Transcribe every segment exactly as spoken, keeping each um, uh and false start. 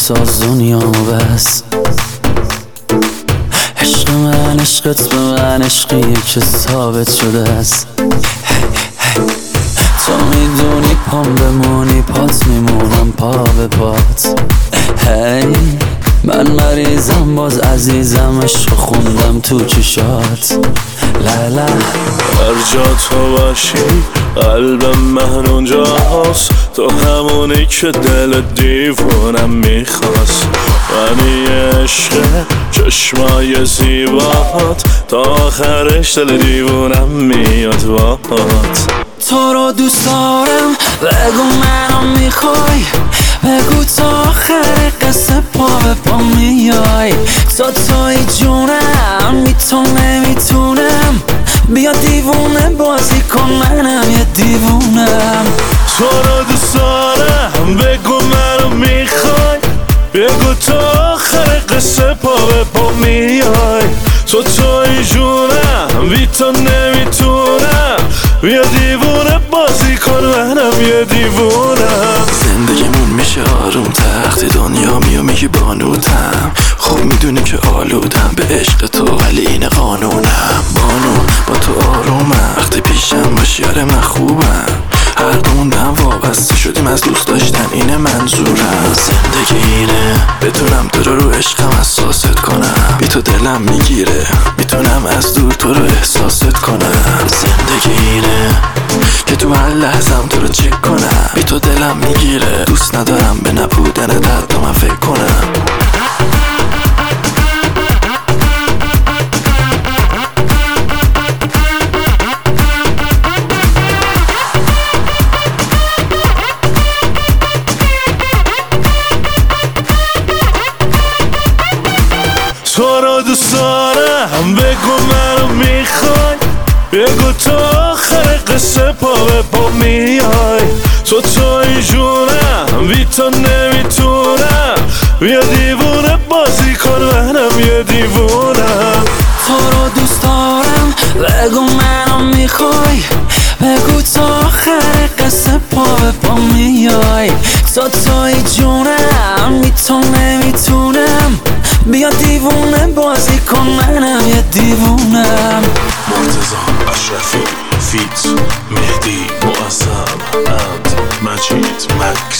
بساز دنیامو بس. عشق من عشقت به من عشقیه که ثابت شده است. تو میدونی پام بمونی پات میمونم پا به پات. هی من مریضم باز عزیزم عشق خوندم تو چشات. لالا هر جا تو باشی قلبم من اونجاست. تو همونی که دل دیوونم میخواست. من عشق چشمای زیبات تا آخرش دل دیوونم میاد باهات. تو رو دوست دارم بگو منو میخوای. بگو تا آخر قصه پا به پا میای. تو توی جونم بی تو نمیتونم. بیا دیوونه بازی کن منم یه دیوونم. تو رو دوست دارم بگو منو میخوای. بگو تا آخر قصه پا به پا میای. تو توی جونم بی تو نمیتونم. بیا دیوونه بازی کن منم یه دیوونم. زندگیمون میشه آروم تخت دنیا میو میگی بانوتم. خوب میدونی که آلودم به عشق تو ولی این قانونم. بانو با تو آرومم وقتی پیشم باشی آره من خوبم. هر دومون به هم وابسته شدیم از دوست داشتن اینه منظورم. زندگی اینه بتونم تو رو رو عشقم احساست کنم. بی تو دلم میگیره میتونم از دور تو رو احساست کنم. زندگی اینه که تو هر لحظم تو رو چک کنم. بی تو دلم میگیره دوست ندارم به نبودن درد تو من فکر کنم. تو رو دوست دارم بگو منو میخوای. بگو تا آخر قصه پا به پا میای. تو توی جونم بی تو نمیتونم. بیا دیوونه بازی کن منم یه دیوونم. تو رو دوست دارم بگو منو میخوای. بگو تا آخر قصه پا به پا میای. تو توی جونم بی تو نمیتونم. بیا دیوونه بازی کن منم یه دیوونم. مرتضی اشرفی فیت مهدی معظم اند مجید مکس.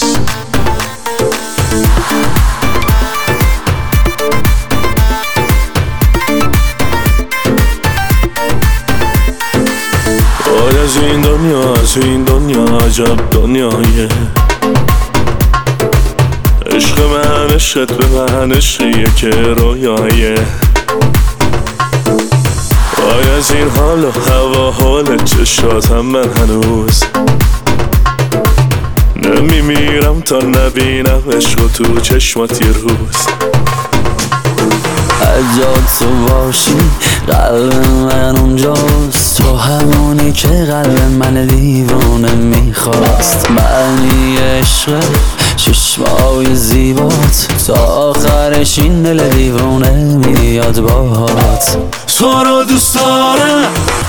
آره از این دنیا از این دنیا عجب دنیایه. عشق من عشقت به من عشقیه که رویایه. وای از این حال و هوا حال چشاتم من هنوز نمیمیرم تا نبینم عشق تو چشمات یه روز. هرجا تو باشی قلب من اونجاست. تو همونی که قلب من دیوانه میخواست. معنی عشق چشمای زیبات تا آخرش این دل دیوانه میاد باهات. تو رو دوست دارم